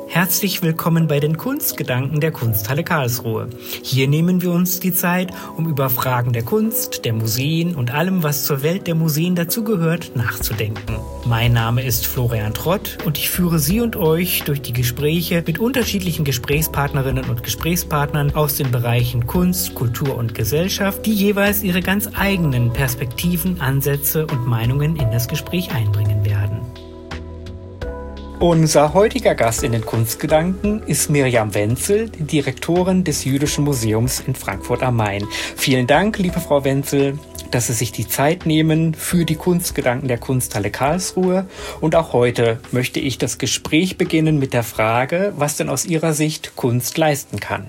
Herzlich willkommen bei den Kunstgedanken der Kunsthalle Karlsruhe. Hier nehmen wir uns die Zeit, um über Fragen der Kunst, der Museen und allem, was zur Welt der Museen dazugehört, nachzudenken. Mein Name ist Florian Trott und ich führe Sie und euch durch die Gespräche mit unterschiedlichen Gesprächspartnerinnen und Gesprächspartnern aus den Bereichen Kunst, Kultur und Gesellschaft, die jeweils ihre ganz eigenen Perspektiven, Ansätze und Meinungen in das Gespräch einbringen werden. Unser heutiger Gast in den Kunstgedanken ist Mirjam Wenzel, die Direktorin des Jüdischen Museums in Frankfurt am Main. Vielen Dank, liebe Frau Wenzel, dass Sie sich die Zeit nehmen für die Kunstgedanken der Kunsthalle Karlsruhe. Und auch heute möchte ich das Gespräch beginnen mit der Frage, was denn aus Ihrer Sicht Kunst leisten kann.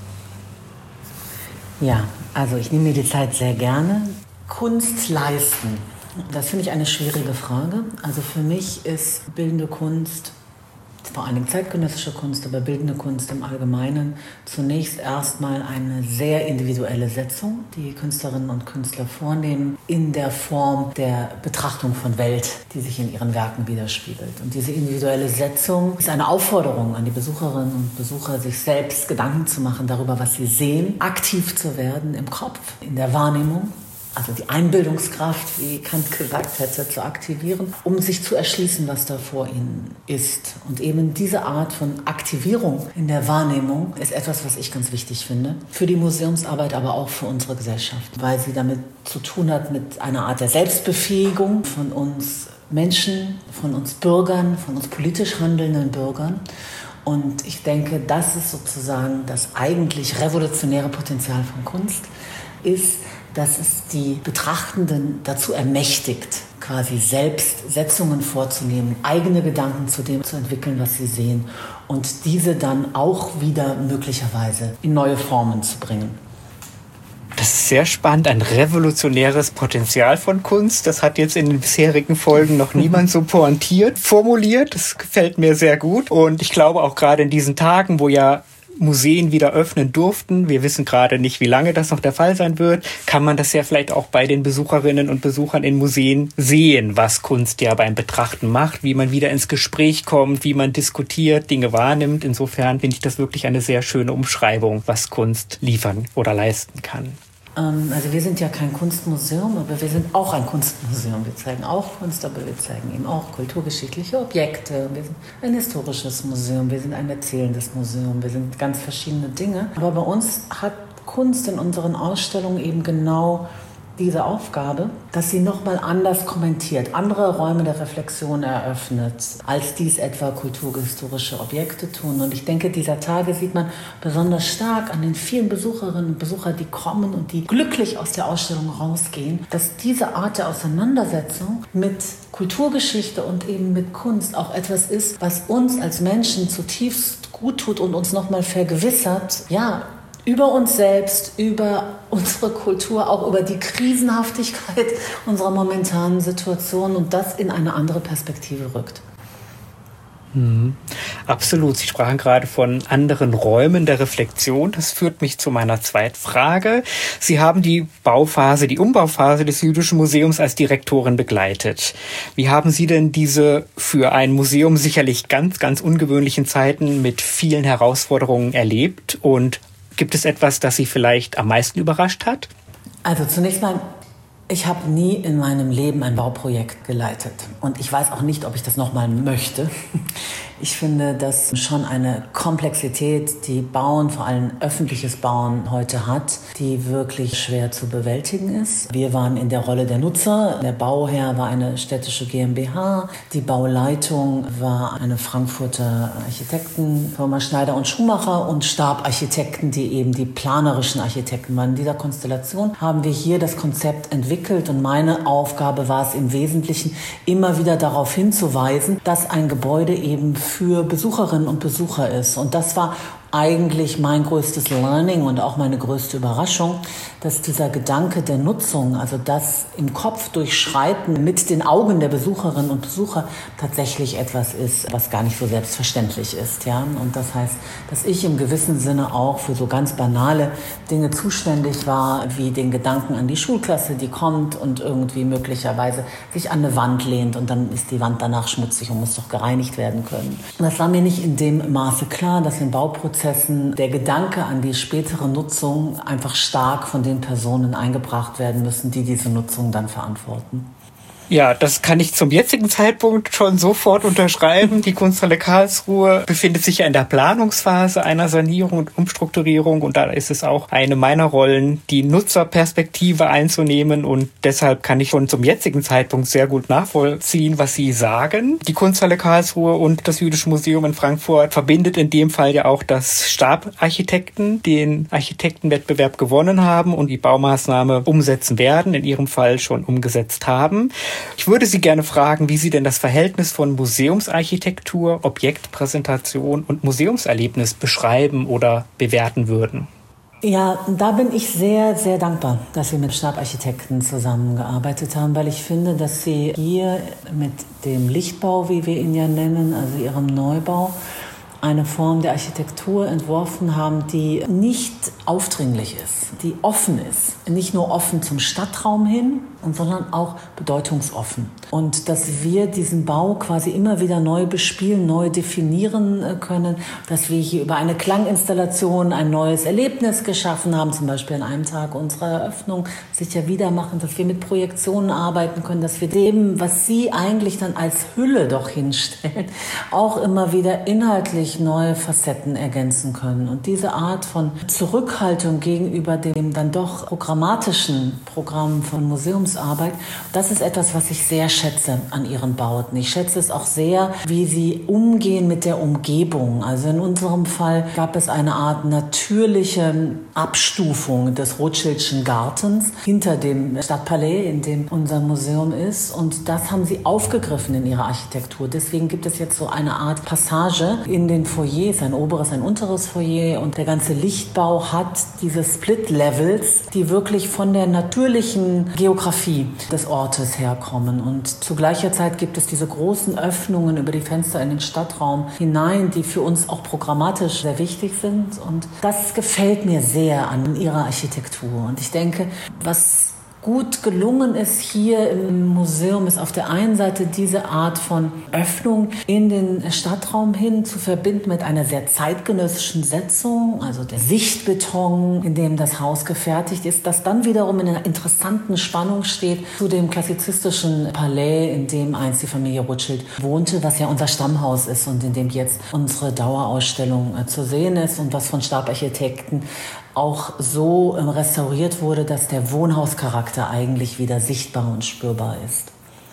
Ja, also ich nehme mir die Zeit sehr gerne. Kunst leisten. Das finde ich eine schwierige Frage. Also für mich ist bildende Kunst, vor allem zeitgenössische Kunst, aber bildende Kunst im Allgemeinen, zunächst erstmal eine sehr individuelle Setzung, die Künstlerinnen und Künstler vornehmen, in der Form der Betrachtung von Welt, die sich in ihren Werken widerspiegelt. Und diese individuelle Setzung ist eine Aufforderung an die Besucherinnen und Besucher, sich selbst Gedanken zu machen darüber, was sie sehen, aktiv zu werden im Kopf, in der Wahrnehmung. Also die Einbildungskraft, wie Kant gesagt hätte, zu aktivieren, um sich zu erschließen, was da vor ihnen ist. Und eben diese Art von Aktivierung in der Wahrnehmung ist etwas, was ich ganz wichtig finde. Für die Museumsarbeit, aber auch für unsere Gesellschaft. Weil sie damit zu tun hat mit einer Art der Selbstbefähigung von uns Menschen, von uns Bürgern, von uns politisch handelnden Bürgern. Und ich denke, das ist sozusagen das eigentlich revolutionäre Potenzial von Kunst, ist, dass es die Betrachtenden dazu ermächtigt, quasi selbst Setzungen vorzunehmen, eigene Gedanken zu dem zu entwickeln, was sie sehen und diese dann auch wieder möglicherweise in neue Formen zu bringen. Das ist sehr spannend, ein revolutionäres Potenzial von Kunst. Das hat jetzt in den bisherigen Folgen noch niemand so pointiert formuliert. Das gefällt mir sehr gut. Und ich glaube auch gerade in diesen Tagen, wo ja Museen wieder öffnen durften, wir wissen gerade nicht, wie lange das noch der Fall sein wird, kann man das ja vielleicht auch bei den Besucherinnen und Besuchern in Museen sehen, was Kunst ja beim Betrachten macht, wie man wieder ins Gespräch kommt, wie man diskutiert, Dinge wahrnimmt. Insofern finde ich das wirklich eine sehr schöne Umschreibung, was Kunst liefern oder leisten kann. Also wir sind ja kein Kunstmuseum, aber wir sind auch ein Kunstmuseum. Wir zeigen auch Kunst, aber wir zeigen eben auch kulturgeschichtliche Objekte. Wir sind ein historisches Museum, wir sind ein erzählendes Museum, wir sind ganz verschiedene Dinge. Aber bei uns hat Kunst in unseren Ausstellungen eben genau diese Aufgabe, dass sie nochmal anders kommentiert, andere Räume der Reflexion eröffnet, als dies etwa kulturhistorische Objekte tun. Und ich denke, dieser Tage sieht man besonders stark an den vielen Besucherinnen und Besuchern, die kommen und die glücklich aus der Ausstellung rausgehen, dass diese Art der Auseinandersetzung mit Kulturgeschichte und eben mit Kunst auch etwas ist, was uns als Menschen zutiefst gut tut und uns nochmal vergewissert, ja, über uns selbst, über unsere Kultur, auch über die Krisenhaftigkeit unserer momentanen Situation und das in eine andere Perspektive rückt. Absolut. Sie sprachen gerade von anderen Räumen der Reflexion. Das führt mich zu meiner zweiten Frage. Sie haben die Umbauphase des Jüdischen Museums als Direktorin begleitet. Wie haben Sie denn diese für ein Museum sicherlich ganz, ganz ungewöhnlichen Zeiten mit vielen Herausforderungen erlebt? Und gibt es etwas, das Sie vielleicht am meisten überrascht hat? Also zunächst mal, ich habe nie in meinem Leben ein Bauprojekt geleitet. Und ich weiß auch nicht, ob ich das nochmal möchte. Ich finde, dass schon eine Komplexität, die Bauen, vor allem öffentliches Bauen heute hat, die wirklich schwer zu bewältigen ist. Wir waren in der Rolle der Nutzer. Der Bauherr war eine städtische GmbH. Die Bauleitung war eine Frankfurter Architektenfirma Schneider und Schumacher und Stab-Architekten, die eben die planerischen Architekten waren. In dieser Konstellation haben wir hier das Konzept entwickelt und meine Aufgabe war es im Wesentlichen, immer wieder darauf hinzuweisen, dass ein Gebäude eben für Besucherinnen und Besucher ist. Und das war eigentlich mein größtes Learning und auch meine größte Überraschung, dass dieser Gedanke der Nutzung, also das im Kopf durchschreiten mit den Augen der Besucherinnen und Besucher tatsächlich etwas ist, was gar nicht so selbstverständlich ist. Ja? Und das heißt, dass ich im gewissen Sinne auch für so ganz banale Dinge zuständig war, wie den Gedanken an die Schulklasse, die kommt und irgendwie möglicherweise sich an eine Wand lehnt und dann ist die Wand danach schmutzig und muss doch gereinigt werden können. Und das war mir nicht in dem Maße klar, dass in Bauprozessen der Gedanke an die spätere Nutzung einfach stark von den Personen eingebracht werden müssen, die diese Nutzung dann verantworten. Ja, das kann ich zum jetzigen Zeitpunkt schon sofort unterschreiben. Die Kunsthalle Karlsruhe befindet sich ja in der Planungsphase einer Sanierung und Umstrukturierung und da ist es auch eine meiner Rollen, die Nutzerperspektive einzunehmen und deshalb kann ich schon zum jetzigen Zeitpunkt sehr gut nachvollziehen, was Sie sagen. Die Kunsthalle Karlsruhe und das Jüdische Museum in Frankfurt verbindet in dem Fall ja auch, dass Stabarchitekten den Architektenwettbewerb gewonnen haben und die Baumaßnahme umsetzen werden, in Ihrem Fall schon umgesetzt haben. Ich würde Sie gerne fragen, wie Sie denn das Verhältnis von Museumsarchitektur, Objektpräsentation und Museumserlebnis beschreiben oder bewerten würden. Ja, da bin ich sehr, sehr dankbar, dass wir mit Stabarchitekten zusammengearbeitet haben, weil ich finde, dass sie hier mit dem Lichtbau, wie wir ihn ja nennen, also ihrem Neubau, eine Form der Architektur entworfen haben, die nicht aufdringlich ist, die offen ist. Nicht nur offen zum Stadtraum hin, sondern auch bedeutungsoffen. Und dass wir diesen Bau quasi immer wieder neu bespielen, neu definieren können, dass wir hier über eine Klanginstallation ein neues Erlebnis geschaffen haben, zum Beispiel an einem Tag unserer Eröffnung, sicher wieder machen, dass wir mit Projektionen arbeiten können, dass wir dem, was Sie eigentlich dann als Hülle doch hinstellen, auch immer wieder inhaltlich neue Facetten ergänzen können. Und diese Art von Zurückhaltung gegenüber dem dann doch programmatischen Programm von Museumsarbeit, das ist etwas, was ich sehr schätze an Ihren Bauten. Ich schätze es auch sehr, wie Sie umgehen mit der Umgebung. Also in unserem Fall gab es eine Art natürliche Abstufung des Rothschildschen Gartens hinter dem Stadtpalais, in dem unser Museum ist. Und das haben Sie aufgegriffen in Ihrer Architektur. Deswegen gibt es jetzt so eine Art Passage in den Foyers, ein oberes, ein unteres Foyer. Und der ganze Lichtbau hat diese Split-Levels, die wirklich von der natürlichen Geografie des Ortes herkommen. Und zu gleicher Zeit gibt es diese großen Öffnungen über die Fenster in den Stadtraum hinein, die für uns auch programmatisch sehr wichtig sind. Und das gefällt mir sehr an Ihrer Architektur. Und ich denke, was gut gelungen ist hier im Museum, ist auf der einen Seite diese Art von Öffnung in den Stadtraum hin zu verbinden mit einer sehr zeitgenössischen Setzung, also der Sichtbeton, in dem das Haus gefertigt ist, das dann wiederum in einer interessanten Spannung steht zu dem klassizistischen Palais, in dem einst die Familie Rothschild wohnte, was ja unser Stammhaus ist und in dem jetzt unsere Dauerausstellung zu sehen ist und was von Stabarchitekten auch so restauriert wurde, dass der Wohnhauscharakter eigentlich wieder sichtbar und spürbar ist.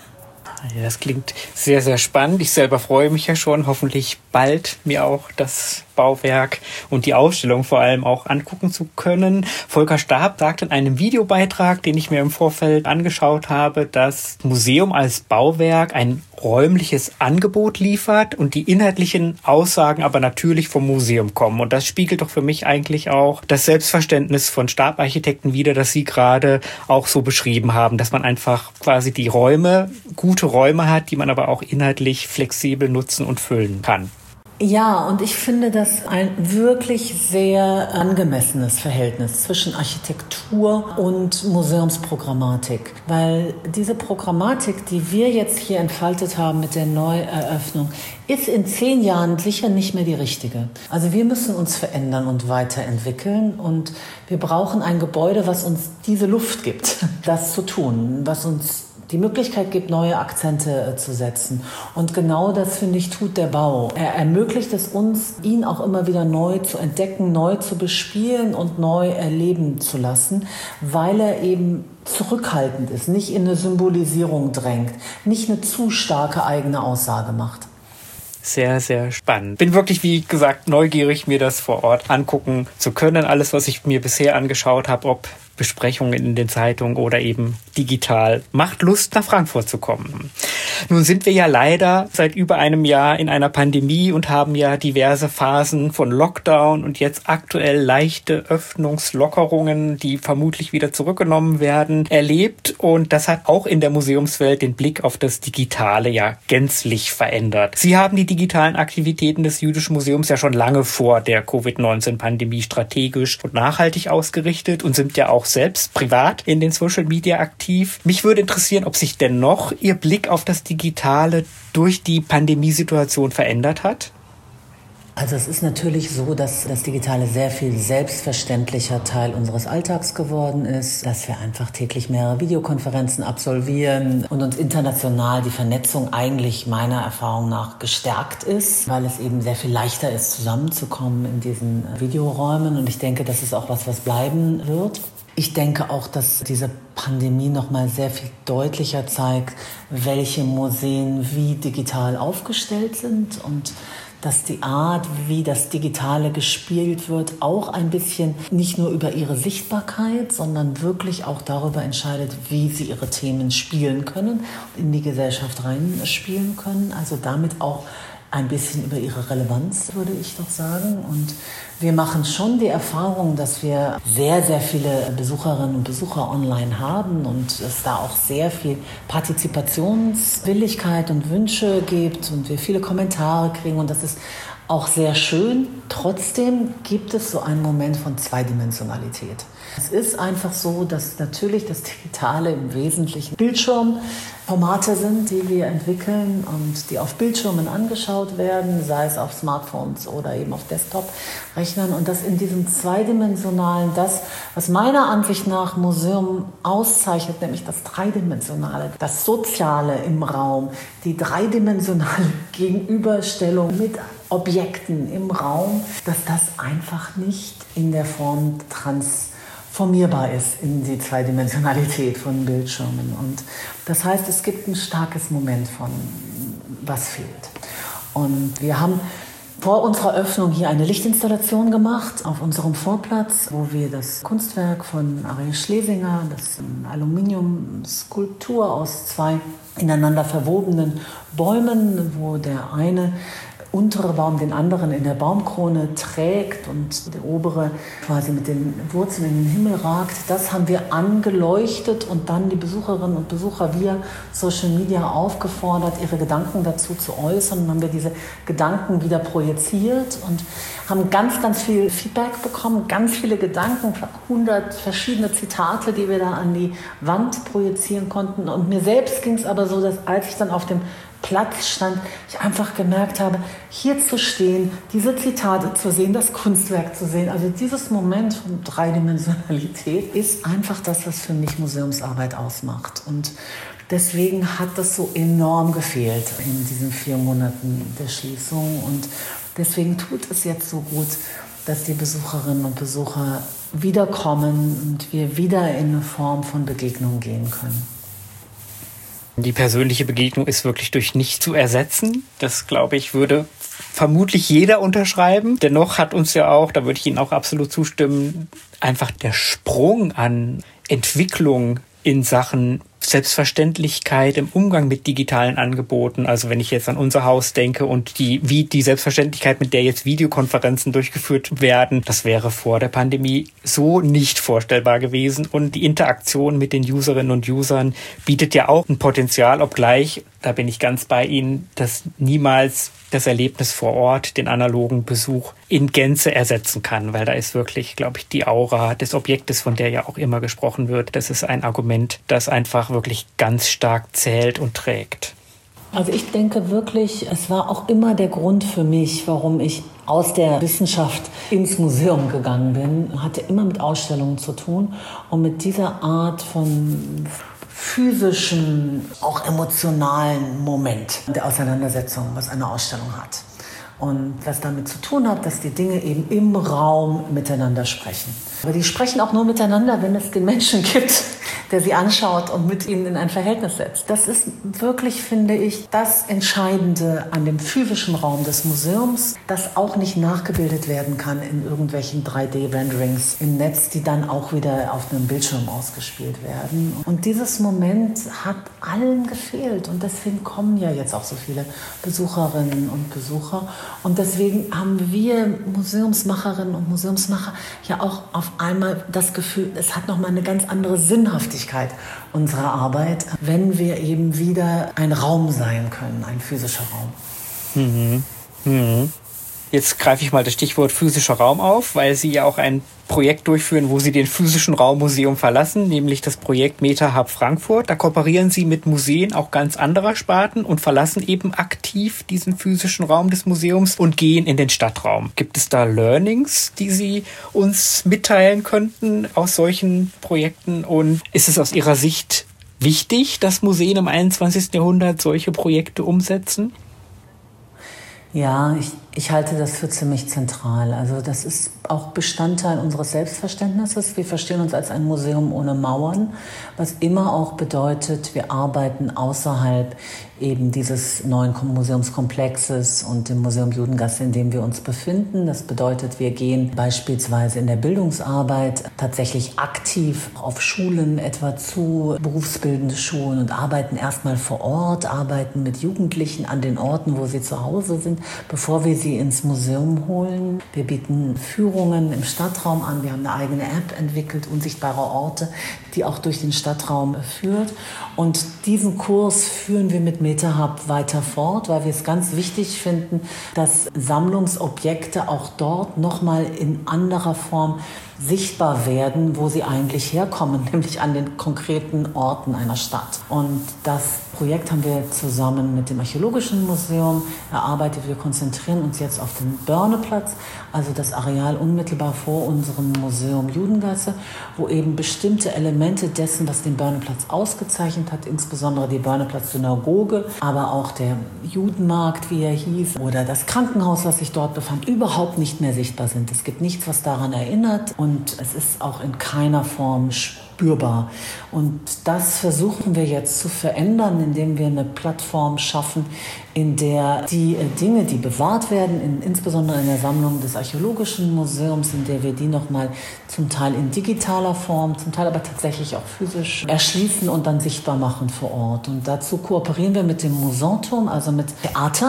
Ja, das klingt sehr, sehr spannend. Ich selber freue mich ja schon, hoffentlich bald mir auch das Bauwerk und die Ausstellung vor allem auch angucken zu können. Volker Staab sagt in einem Videobeitrag, den ich mir im Vorfeld angeschaut habe, dass das Museum als Bauwerk ein räumliches Angebot liefert und die inhaltlichen Aussagen aber natürlich vom Museum kommen. Und das spiegelt doch für mich eigentlich auch das Selbstverständnis von Stabarchitekten wider, das Sie gerade auch so beschrieben haben, dass man einfach quasi die Räume, gute Räume hat, die man aber auch inhaltlich flexibel nutzen und füllen kann. Ja, und ich finde das ein wirklich sehr angemessenes Verhältnis zwischen Architektur und Museumsprogrammatik. Weil diese Programmatik, die wir jetzt hier entfaltet haben mit der Neueröffnung, ist in 10 Jahren sicher nicht mehr die richtige. Also wir müssen uns verändern und weiterentwickeln und wir brauchen ein Gebäude, was uns diese Luft gibt, das zu tun, was uns die Möglichkeit gibt, neue Akzente zu setzen. Und genau das, finde ich, tut der Bau. Er ermöglicht es uns, ihn auch immer wieder neu zu entdecken, neu zu bespielen und neu erleben zu lassen, weil er eben zurückhaltend ist, nicht in eine Symbolisierung drängt, nicht eine zu starke eigene Aussage macht. Sehr, sehr spannend. Bin wirklich, wie gesagt, neugierig, mir das vor Ort angucken zu können. Alles, was ich mir bisher angeschaut habe, ob Besprechungen in den Zeitungen oder eben digital. Macht Lust, nach Frankfurt zu kommen. Nun sind wir ja leider seit über einem Jahr in einer Pandemie und haben ja diverse Phasen von Lockdown und jetzt aktuell leichte Öffnungslockerungen, die vermutlich wieder zurückgenommen werden, erlebt. Und das hat auch in der Museumswelt den Blick auf das Digitale ja gänzlich verändert. Sie haben die digitalen Aktivitäten des Jüdischen Museums ja schon lange vor der Covid-19-Pandemie strategisch und nachhaltig ausgerichtet und sind ja auch selbst privat in den Social Media aktiv. Mich würde interessieren, ob sich dennoch Ihr Blick auf das Digitale durch die Pandemiesituation verändert hat? Also es ist natürlich so, dass das Digitale sehr viel selbstverständlicher Teil unseres Alltags geworden ist, dass wir einfach täglich mehrere Videokonferenzen absolvieren und uns international die Vernetzung eigentlich meiner Erfahrung nach gestärkt ist, weil es eben sehr viel leichter ist, zusammenzukommen in diesen Videoräumen. Und ich denke, das ist auch was bleiben wird. Ich denke auch, dass diese Pandemie noch mal sehr viel deutlicher zeigt, welche Museen wie digital aufgestellt sind und dass die Art, wie das Digitale gespielt wird, auch ein bisschen nicht nur über ihre Sichtbarkeit, sondern wirklich auch darüber entscheidet, wie sie ihre Themen spielen können, in die Gesellschaft reinspielen können. Also damit auch ein bisschen über ihre Relevanz, würde ich doch sagen. Und wir machen schon die Erfahrung, dass wir sehr, sehr viele Besucherinnen und Besucher online haben und es da auch sehr viel Partizipationswilligkeit und Wünsche gibt und wir viele Kommentare kriegen und das ist auch sehr schön. Trotzdem gibt es so einen Moment von Zweidimensionalität. Es ist einfach so, dass natürlich das Digitale im Wesentlichen Bildschirmformate sind, die wir entwickeln und die auf Bildschirmen angeschaut werden, sei es auf Smartphones oder eben auf Desktop-Rechnern. Und dass in diesem Zweidimensionalen das, was meiner Ansicht nach Museum auszeichnet, nämlich das Dreidimensionale, das Soziale im Raum, die dreidimensionale Gegenüberstellung mit Objekten im Raum, dass das einfach nicht in der Form transformierbar ist in die Zweidimensionalität von Bildschirmen. Und das heißt, es gibt ein starkes Moment von, was fehlt. Und wir haben vor unserer Öffnung hier eine Lichtinstallation gemacht auf unserem Vorplatz, wo wir das Kunstwerk von Ariel Schlesinger, das ist eine Aluminiumskulptur aus zwei ineinander verwobenen Bäumen, wo der eine untere Baum den anderen in der Baumkrone trägt und der obere quasi mit den Wurzeln in den Himmel ragt. Das haben wir angeleuchtet und dann die Besucherinnen und Besucher via Social Media aufgefordert, ihre Gedanken dazu zu äußern. Und dann haben wir diese Gedanken wieder projiziert und haben ganz, ganz viel Feedback bekommen, ganz viele Gedanken, 100 verschiedene Zitate, die wir da an die Wand projizieren konnten. Und mir selbst ging es aber so, dass als ich dann auf dem Platz stand, ich einfach gemerkt habe, hier zu stehen, diese Zitate zu sehen, das Kunstwerk zu sehen. Also dieses Moment von Dreidimensionalität ist einfach das, was für mich Museumsarbeit ausmacht. Und deswegen hat das so enorm gefehlt in diesen 4 Monaten der Schließung. Und deswegen tut es jetzt so gut, dass die Besucherinnen und Besucher wiederkommen und wir wieder in eine Form von Begegnung gehen können. Die persönliche Begegnung ist wirklich durch nichts zu ersetzen. Das, glaube ich, würde vermutlich jeder unterschreiben. Dennoch hat uns ja auch, da würde ich Ihnen auch absolut zustimmen, einfach der Sprung an Entwicklung in Sachen Selbstverständlichkeit im Umgang mit digitalen Angeboten. Also wenn ich jetzt an unser Haus denke und wie die Selbstverständlichkeit, mit der jetzt Videokonferenzen durchgeführt werden, das wäre vor der Pandemie so nicht vorstellbar gewesen. Und die Interaktion mit den Userinnen und Usern bietet ja auch ein Potenzial, obgleich, da bin ich ganz bei Ihnen, dass niemals das Erlebnis vor Ort den analogen Besuch in Gänze ersetzen kann, weil da ist wirklich, glaube ich, die Aura des Objektes, von der ja auch immer gesprochen wird, das ist ein Argument, das einfach wirklich ganz stark zählt und trägt. Also ich denke wirklich, es war auch immer der Grund für mich, warum ich aus der Wissenschaft ins Museum gegangen bin. Hatte immer mit Ausstellungen zu tun und mit dieser Art von physischen, auch emotionalen Moment der Auseinandersetzung, was eine Ausstellung hat. Und was damit zu tun hat, dass die Dinge eben im Raum miteinander sprechen. Aber die sprechen auch nur miteinander, wenn es den Menschen gibt, der sie anschaut und mit ihnen in ein Verhältnis setzt. Das ist wirklich, finde ich, das Entscheidende an dem physischen Raum des Museums, das auch nicht nachgebildet werden kann in irgendwelchen 3D-Renderings im Netz, die dann auch wieder auf einem Bildschirm ausgespielt werden. Und dieses Moment hat allen gefehlt und deswegen kommen ja jetzt auch so viele Besucherinnen und Besucher. Und deswegen haben wir Museumsmacherinnen und Museumsmacher ja auch auf einmal das Gefühl, es hat nochmal eine ganz andere Sinnhaftigkeit unserer Arbeit, wenn wir eben wieder ein Raum sein können, ein physischer Raum. Jetzt greife ich mal das Stichwort physischer Raum auf, weil Sie ja auch ein Projekt durchführen, wo Sie den physischen Raum Museum verlassen, nämlich das Projekt MetaHub Frankfurt. Da kooperieren Sie mit Museen auch ganz anderer Sparten und verlassen eben aktiv diesen physischen Raum des Museums und gehen in den Stadtraum. Gibt es da Learnings, die Sie uns mitteilen könnten aus solchen Projekten? Und ist es aus Ihrer Sicht wichtig, dass Museen im 21. Jahrhundert solche Projekte umsetzen? Ja, ich halte das für ziemlich zentral. Also das ist auch Bestandteil unseres Selbstverständnisses. Wir verstehen uns als ein Museum ohne Mauern, was immer auch bedeutet, wir arbeiten außerhalb eben dieses neuen Museumskomplexes und dem Museum Judengasse, in dem wir uns befinden. Das bedeutet, wir gehen beispielsweise in der Bildungsarbeit tatsächlich aktiv auf Schulen etwa zu, berufsbildende Schulen, und arbeiten erstmal vor Ort, arbeiten mit Jugendlichen an den Orten, wo sie zu Hause sind, bevor wir sie ins Museum holen. Wir bieten Führungen im Stadtraum an. Wir haben eine eigene App entwickelt, Unsichtbare Orte, die auch durch den Stadtraum führt. Und diesen Kurs führen wir mit MetaHub weiter fort, weil wir es ganz wichtig finden, dass Sammlungsobjekte auch dort nochmal in anderer Form sichtbar werden, wo sie eigentlich herkommen, nämlich an den konkreten Orten einer Stadt. Und das Projekt haben wir zusammen mit dem Archäologischen Museum erarbeitet. Wir konzentrieren uns jetzt auf den Börneplatz, also das Areal unmittelbar vor unserem Museum Judengasse, wo eben bestimmte Elemente dessen, was den Börneplatz ausgezeichnet hat, insbesondere die Börneplatz-Synagoge, aber auch der Judenmarkt, wie er hieß, oder das Krankenhaus, was sich dort befand, überhaupt nicht mehr sichtbar sind. Es gibt nichts, was daran erinnert, und es ist auch in keiner Form spürbar. Und das versuchen wir jetzt zu verändern, indem wir eine Plattform schaffen, in der die Dinge, die bewahrt werden, insbesondere in der Sammlung des Archäologischen Museums, in der wir die nochmal zum Teil in digitaler Form, zum Teil aber tatsächlich auch physisch erschließen und dann sichtbar machen vor Ort. Und dazu kooperieren wir mit dem Musanturm, also mit Theater.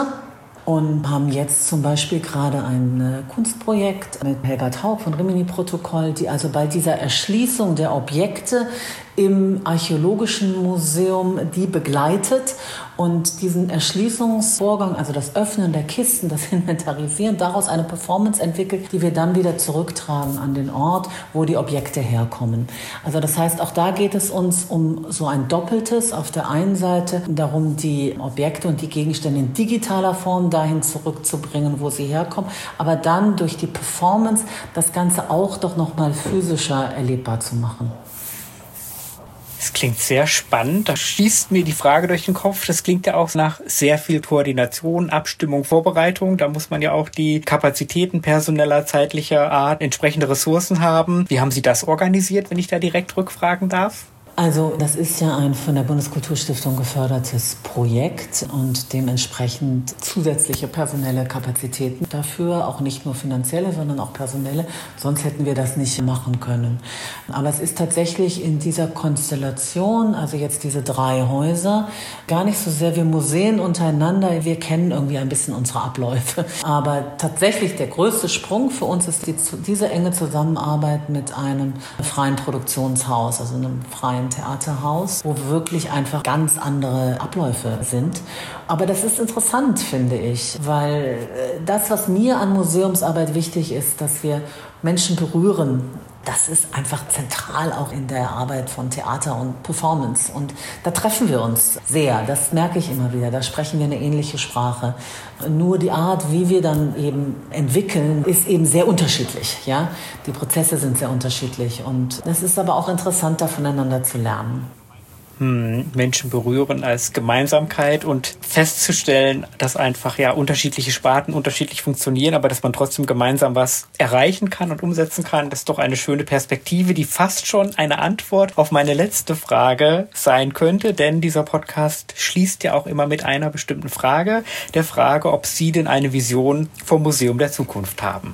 Und haben jetzt zum Beispiel gerade ein Kunstprojekt mit Helga Taub von Rimini-Protokoll, die also bei dieser Erschließung der Objekte im Archäologischen Museum die begleitet und diesen Erschließungsvorgang, also das Öffnen der Kisten, das Inventarisieren, daraus eine Performance entwickelt, die wir dann wieder zurücktragen an den Ort, wo die Objekte herkommen. Also das heißt, auch da geht es uns um so ein Doppeltes. Auf der einen Seite darum, die Objekte und die Gegenstände in digitaler Form dahin zurückzubringen, wo sie herkommen, aber dann durch die Performance das Ganze auch doch nochmal physischer erlebbar zu machen. Das klingt sehr spannend. Da schießt mir die Frage durch den Kopf. Das klingt ja auch nach sehr viel Koordination, Abstimmung, Vorbereitung. Da muss man ja auch die Kapazitäten personeller, zeitlicher Art, entsprechende Ressourcen haben. Wie haben Sie das organisiert, wenn ich da direkt rückfragen darf? Also das ist ja ein von der Bundeskulturstiftung gefördertes Projekt und dementsprechend zusätzliche personelle Kapazitäten dafür, auch nicht nur finanzielle, sondern auch personelle, sonst hätten wir das nicht machen können. Aber es ist tatsächlich in dieser Konstellation, also jetzt diese 3 Häuser, gar nicht so sehr wir Museen untereinander, wir kennen irgendwie ein bisschen unsere Abläufe. Aber tatsächlich der größte Sprung für uns ist diese enge Zusammenarbeit mit einem freien Produktionshaus, also einem freien Theaterhaus, wo wirklich einfach ganz andere Abläufe sind. Aber das ist interessant, finde ich, weil das, was mir an Museumsarbeit wichtig ist, dass wir Menschen berühren, das ist einfach zentral auch in der Arbeit von Theater und Performance. Und da treffen wir uns sehr, das merke ich immer wieder, da sprechen wir eine ähnliche Sprache. Nur die Art, wie wir dann eben entwickeln, ist eben sehr unterschiedlich. Ja? Die Prozesse sind sehr unterschiedlich und es ist aber auch interessant, da voneinander zu lernen. Menschen berühren als Gemeinsamkeit und festzustellen, dass einfach unterschiedliche Sparten unterschiedlich funktionieren, aber dass man trotzdem gemeinsam was erreichen kann und umsetzen kann, das ist doch eine schöne Perspektive, die fast schon eine Antwort auf meine letzte Frage sein könnte, denn dieser Podcast schließt ja auch immer mit einer bestimmten Frage, der Frage, ob Sie denn eine Vision vom Museum der Zukunft haben.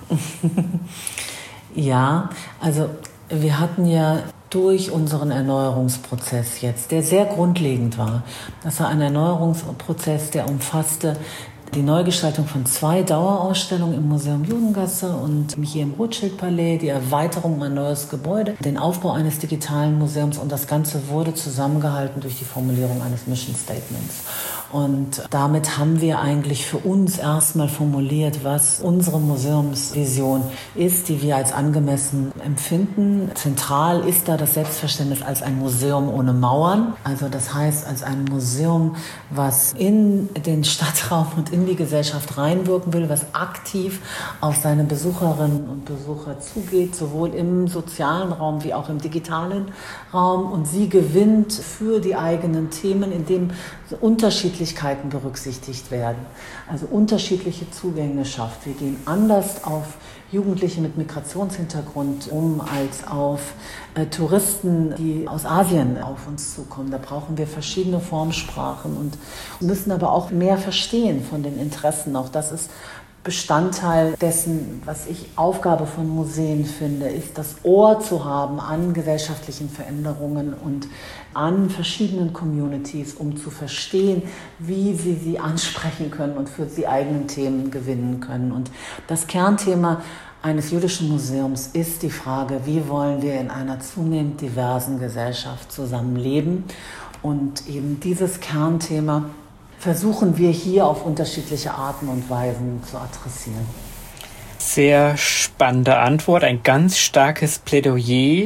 Ja, also wir hatten ja durch unseren Erneuerungsprozess jetzt, der sehr grundlegend war. Das war ein Erneuerungsprozess, der umfasste die Neugestaltung von 2 Dauerausstellungen im Museum Judengasse und hier im Rothschild-Palais, die Erweiterung um ein neues Gebäude, den Aufbau eines digitalen Museums, und das Ganze wurde zusammengehalten durch die Formulierung eines Mission Statements. Und damit haben wir eigentlich für uns erstmal formuliert, was unsere Museumsvision ist, die wir als angemessen empfinden. Zentral ist da das Selbstverständnis als ein Museum ohne Mauern. Also das heißt, als ein Museum, was in den Stadtraum und in die Gesellschaft reinwirken will, was aktiv auf seine Besucherinnen und Besucher zugeht, sowohl im sozialen Raum wie auch im digitalen Raum, und sie gewinnt für die eigenen Themen, indem Unterschiedlichkeiten berücksichtigt werden, also unterschiedliche Zugänge schafft. Wir gehen anders auf Jugendliche mit Migrationshintergrund als auf Touristen, die aus Asien auf uns zukommen. Da brauchen wir verschiedene Formsprachen und müssen aber auch mehr verstehen von den Interessen. Auch das ist Bestandteil dessen, was ich Aufgabe von Museen finde, ist das Ohr zu haben an gesellschaftlichen Veränderungen und an verschiedenen Communities, um zu verstehen, wie sie ansprechen können und für die eigenen Themen gewinnen können. Und das Kernthema eines jüdischen Museums ist die Frage, wie wollen wir in einer zunehmend diversen Gesellschaft zusammenleben? Und eben dieses Kernthema versuchen wir hier auf unterschiedliche Arten und Weisen zu adressieren. Sehr spannende Antwort, ein ganz starkes Plädoyer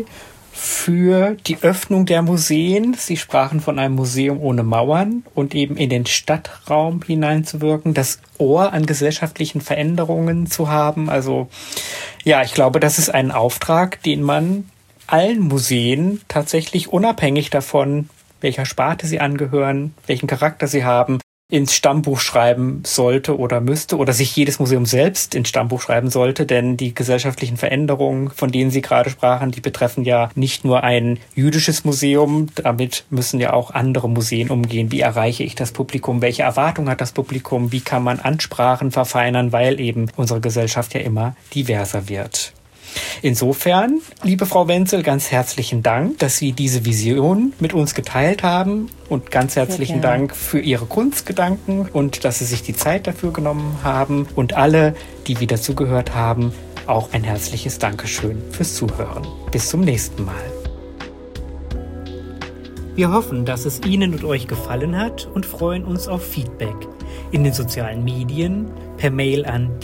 für die Öffnung der Museen. Sie sprachen von einem Museum ohne Mauern und eben in den Stadtraum hineinzuwirken, das Ohr an gesellschaftlichen Veränderungen zu haben. Also ja, ich glaube, das ist ein Auftrag, den man allen Museen tatsächlich unabhängig davon, welcher Sparte sie angehören, welchen Charakter sie haben, ins Stammbuch schreiben sollte oder müsste oder sich jedes Museum selbst ins Stammbuch schreiben sollte, denn die gesellschaftlichen Veränderungen, von denen Sie gerade sprachen, die betreffen ja nicht nur ein jüdisches Museum, damit müssen ja auch andere Museen umgehen. Wie erreiche ich das Publikum? Welche Erwartungen hat das Publikum? Wie kann man Ansprachen verfeinern, weil eben unsere Gesellschaft ja immer diverser wird? Insofern, liebe Frau Wenzel, ganz herzlichen Dank, dass Sie diese Vision mit uns geteilt haben und ganz herzlichen Dank für Ihre Kunstgedanken und dass Sie sich die Zeit dafür genommen haben, und alle, die wieder zugehört haben, auch ein herzliches Dankeschön fürs Zuhören. Bis zum nächsten Mal. Wir hoffen, dass es Ihnen und euch gefallen hat und freuen uns auf Feedback in den sozialen Medien, per Mail an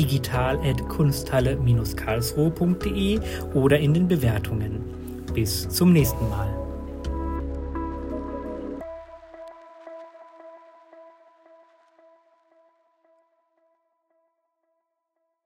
digital@kunsthalle-karlsruhe.de oder in den Bewertungen. Bis zum nächsten Mal.